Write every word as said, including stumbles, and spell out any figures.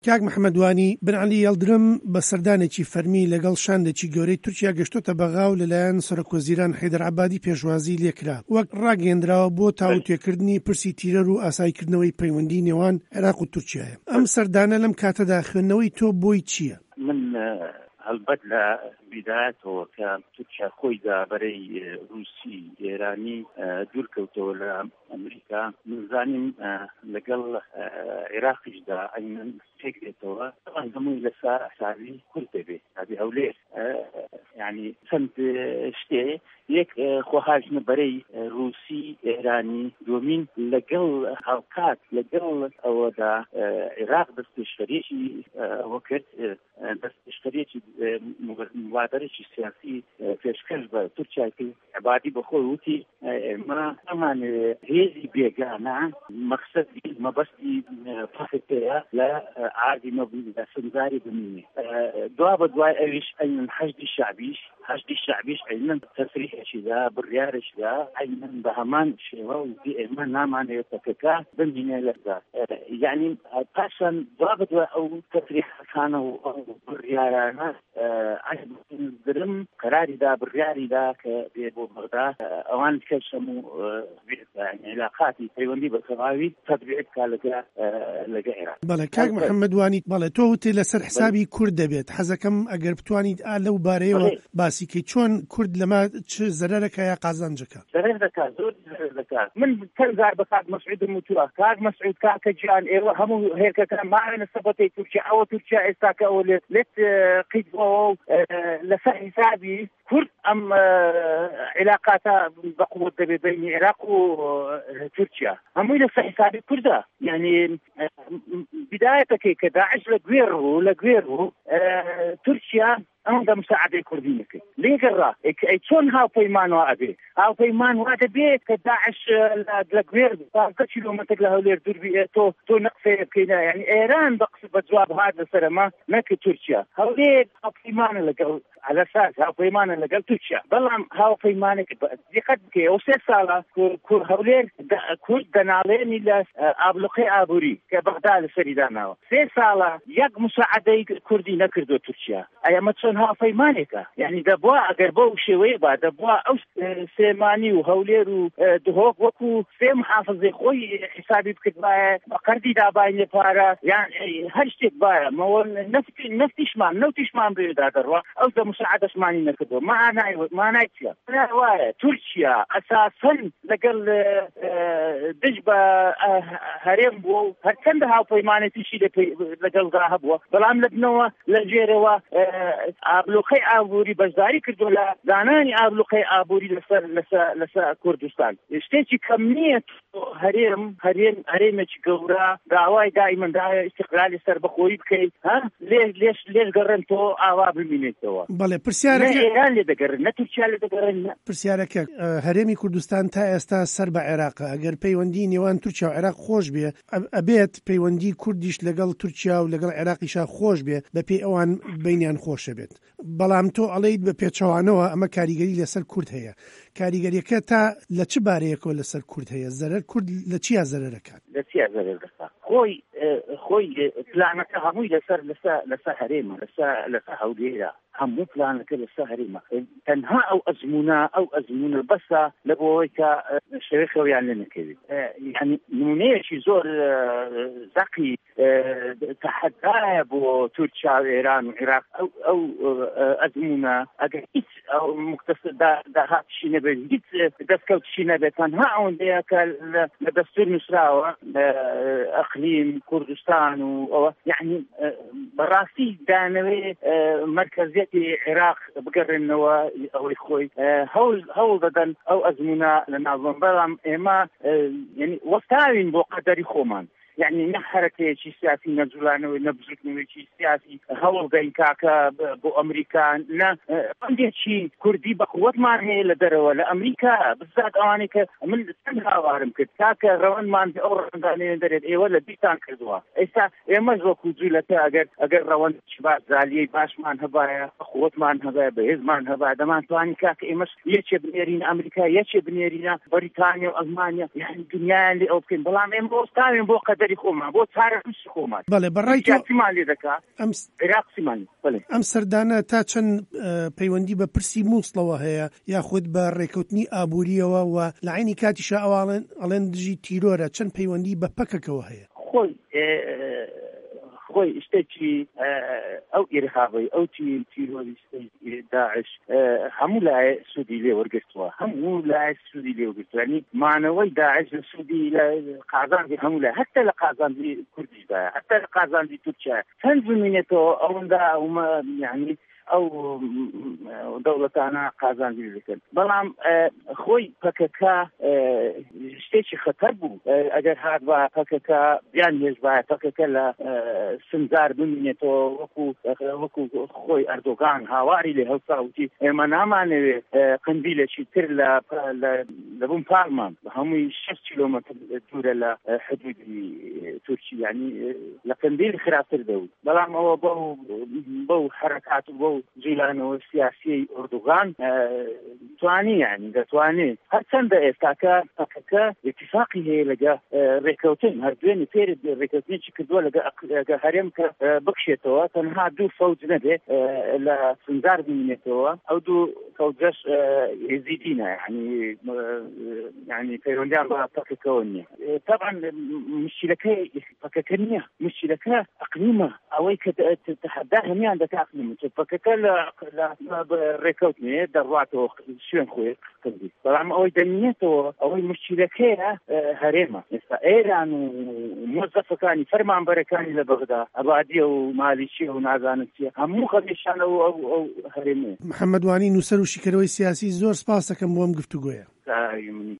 کاک محەممەدوانی بنعلی یەڵدرم بە سەردانێکی فەرمی لەگەڵ شاندێکی گەورەی تورکیا گەشتۆتە بەغاو لەلایەن سەرۆکوەزیران حەیدەر عەبادی پێشوازی لێکرا وەک ڕاگەیەندراوە بۆ تاوتوێکردنی پرسی تیرەر و ئاسایکردنەوەی پەیوەندی نێوان عێراق و تورکیایە. ئەم سەردانە لەم کاتەدا خوێندنەوەی تۆ بۆی چییە؟ من هەڵبەت لە بیدایەتەوە کە تورکیا خۆیدا بەرەی رووسی ئێرانی دوورکەوتەوە لە ئەمریکا منزانیم لەگەڵ عێراقیشدا ئەینەن پێکرێتەوە ئەوان هەمووی لەسەر ئەساوی کورد دەبێت ئەبێ هەولێر یعنی چەند شتێ یەک خۆهاژنە بەرەی رووسی ئێرانی دومین لەگەڵ هاوکات لەگەڵ ئەوەدا عێراق دەستپێشخەرێکی ئەوە کرد دەستپێشخەرێکی مبادرەی سیاسی پێشکەش بە تورکیای کرد. عەبادی بەخۆی وتی ئێمە ئەمانەوێ هێزی بێگانە مەقسەدی مەبەستی پاکتەیە لە ئاردی لە سنگاری بمینێ. دوا بە دوای ئەویش ئەینن حەشدی شعبیش حەشدی شعبیش ئەینن تەسریحێکیدا بڕیارێکدا ئەینن بە هەمان شێوە وتی ئێمە نامانەوێت پەکەکە بمینێ لەدا. یعنی پاشان دوا بە دوای ئەو تەسریحەکانە و ئەو بڕیارانە درم قراریدا بڕیاریدا کە بێ بۆ بەغدا ئەوان کەشەم و علاقاتی پەیوەندی بە سەماوی تەطبیق بکا لەگە لەگە عێراق. بەڵێ کاک محەممەدوانی بەڵێ تۆ وتی لەسەر حسابی کورد دەبێت حەزەکەم ئەگەر بتوانیت ئا لەو بارەیەوە باسیکەی چۆن کورد لەما چ زەرەرەکە یا قازانجەکە؟ زەرەر دەکات زۆر زەرەر دەکات. من کەنزار بە کاک مەسعودم وتووە کاک مەسعود کاکە گیان ئێوە هەموو هێرکەکان ماوێنە سەبەتەی تورکیا ئەوە تورکیا ئێستا کە ئەوە لێت لێت قیدەوە لەسەر حسابی کورد ئەم علاقاتە بەقووت دەبێت بەینی عێراق و تورکیا هەمووی لەسەر حسابی کوردە. یعنی بدایەتەکەی کە داعش لە گوێر بوو لە گوێر بوو تورکیا ئەوەندە مساعدەی کوردی نەکرد لێگەڕا ئەی چۆن هاوپەیمانەوە ئەبێ هاوپەیمان وا دەبێت کە داعش لە گوێر پانزە کیلۆمەتر لە هەولێر دوور بێ تۆ تۆ نەقسەیە بکەینە. یعنی ئێران بەقس بە جواب هات لەسەرەمە نەکرد تورکیا. هەولێر هاوپەیمانە لەگەڵ على اساس هاوپەیمانە لەگەڵ تورکیا بەڵام هاوپەیمانێک دقت بکەی ئەو سێ ساڵە کور هەولێر کورد دەناڵێنی لە ئابلوقەی ئابووری کە بەغدا لەسەری داناوە سێ ساڵە یەک مساعدەی کوردی نەکردو تورکیا. ئەمە چۆن هاوپەیمانێکە؟ یعنی دەبووە ئەگەر بۆ شێوەیە با دەبووە ئەو سێمانی و هەولێر و دهۆک وەکو سێ محافظەی خۆی حسابی بکردبایە بە قەردی داباینێ پارە یان هەر شتێک باە مەوە نەفتی نەفتیشمان نەوتیشمان بێدا دەڕوە ئەو دە مساعدەشمانی نەکردو مانای مانای چییە؟ وایە تورکیا ئەساسەن لەگەڵ دژ بە هەرێم بووە و هەرچەندە هاوپەیمانێتیشی لەگەڵدا هەبووە بەڵام لەبنەوە لە ژێرەوە ئابلوقەی ئابووری بەشداری کردو لە دانانی ئابلوقەی ئابووری لەسەر لەسەر کوردستان. شتێکی کەم نییە هەرێم هەرێم هەرێمێکی گەورە داوای دائیمەن داوای استقلالی سەربەخۆیی بکەیت ها لێش لێش لێش گەڕێن تۆ ئاوا ببینێتەوە. بەڵێ پرسیارەکە ئێران لێ دەگەڕێن نە تورکیا لێ دەگەڕێن. پرسیارەکە هەرێمی کوردستان تا ئێستا سەر بە عێراقە ئەگەر پەیوەندی نێوان تورکیا و عێراق خۆش بێ ئەبێت پەیوەندی کوردیش لەگەڵ تورکیا و لەگەڵ عێراقیشا خۆش بێ بەپێی ئەوان بینیان خۆشە بێت. بەڵام تۆ ئەڵەیت بە پێچەوانەوە ئەمە کاریگەری لەسەر کورد هەیە. کاریگەریەکە تا لە چ بارەیەکەوە لەسەر کورد هەیە؟ زەرەر کورد لە چیا زەرەرەکات؟ لە چیا زەرەرەکات؟ خۆی خۆی پلانەکە هەمووی لەسەر لەسەر لەسەر هەرێمە لەسەر لەسەر هەولێرە هەموو پلانەکە لەسەر هەرێمە. تەنها ئەو ئەزمونە ئەو ئەزمونە بەسە لە بۆەوەی کە شێوەی خەویان لێ نەکەوێت. یعنی نمونەیەکی زۆر زەقی تەحەدایە بۆ تورکیا و ئێران و عێراق ئەو ئەو ئەزمونە ئەگەر هیچ ئەو مختصر داهاتشی نەبێت هیچ دەستکەوتشی نەبێت تەنها ئەوەندەیە کە لە دەستور نووسراوە ئەقلیم کوردستان و ئەوە یعنی بەڕاستی دانەوێ مرکزیەتی عێراق بگەڕێنەوە ئەوەی خۆی هەوڵ هەوڵ دەدەن ئەو ئەزمونە لە ناوبەم بەڵام ئێمە یعنی وەستاوین بۆ قەدەری خۆمان. یعنی نە حرەکەیەکی سیاسی نەجوڵانەوەی نەبزوتنەوەیکی سیاسی هەوڵ دەین کاکە بۆ ئەمریکا نە ئەندێکی کوردی بەقووەتمان هەیە لە دەرەوە لە ئەمریکا بزات ئەوانەی کە من چەند هاوارم کرد کاکە ڕەوەندمان ئەو ڕەوەندانەیە دەرێت ئێوە لە بیرتان کردووە ئێستا ئێمەش وەکو جوولەکە ئەگەر ئەگەر ڕەوەندی باش زالیەی باشمان هەبایە بەقووەتمان هەبایە بەهێزمان هەبایە دەمانتوانی کاکە ئێمەش یەکێ بنێرینە ئەمریکا یەکێ بنێرینە بەریتانیا و ئەڵمانیا یعنی دنیایان لێ ئەو بکەین بەڵام ئێمە وەستاوین بۆ قەدەری کاری خۆمان بۆ چارەنووسی خۆمان بەڵێ بەڕای تۆ سیاستمان لێ دەکات عێراقیمان ئەم سەردانە تا چەند پەیوەندی بە پرسی مووسڵەوە هەیە یاخود بە ڕێکەوتنی ئابوووریەوە و لە عینی کاتیشە ئەواڵێن ئەڵێن دژی تیرۆرە چەند پەیوەندی بە پەکەکەوە هەیە خۆی خۆی شتێکی ئەو ئێرهاوی ئەو تیرۆریستی داعش هەموو لای سوودی لێ وەرگرتووە هەموو لای سوودی لێ وەرگرتووە مانەوەی داعش لە سوودی لە قازاندی هەموو لای هەتا لە قازاندی کوردیشدا هەتا لە قازاندی تورکیا چەند زمینێتەوە ئەوەندا یعنی ئەو دەوڵەتانە قازاندی دەکەن بەڵام خۆی پەکەکە شتێکی خەتەر بوو ئەگەر هات بە پەکەکە بیان هێز بە پەکەکە لە سنجار بمێنێتەوە وەکو وەکو خۆی ئەردۆغان هاواری لێ هەڵساوتی ئێمە نامانەوێت قندیلێکی تر لە بوون پارمان هەمووی شەست کیلۆمەتر دوورە لە حدودی تورکی یعنی لە قندیل خراپتر دەوت بەڵام ئەوە بەو حرەکات و بەو جیلانەوە سیاسی ئەردۆغان توانی یعنی دەتوانێت هەرچەندە ئێستاکە پەکەکە اتفاقی هەیە لەگە ڕێکەوتن هەردوێنی پێر ڕێکەوتنێکی کردووە لەگە هەرێم کە بکشێتەوە تەنها دوو فەوج نەبێت لە سنجار بمێنێتەوە ئەو دوو فەوجەش یزیدینە یعنی یعنی پەیوەندیان بە پەکەکەوە نییە طبعا مشکلەکەی پەکەکە نییە مشکلەکە ئەقلیمە ئەوەی کە تەحەدا هەمیان دەتاقلێمە پەکەکە لە ڕێکەوتنێ دەڕواتەوە شوێن خۆی کردی بەڵام ئەوەی دەمێنێتەوە ئەوەی مشکلەکەیە هەرێمە ئێستا ئێران و مۆزەفەکانی فەرمانبەرەکانی لە بەغدا ئەبادیە و مالیچیە و نازانم چیە هەموو خەڵکیشانە و ئەو هەرێمێ محەممەد وانی نووسەر و شیکەرەوەی سیاسی زۆر سپاس دەکەم بۆ ئەم گفتوگۆیە.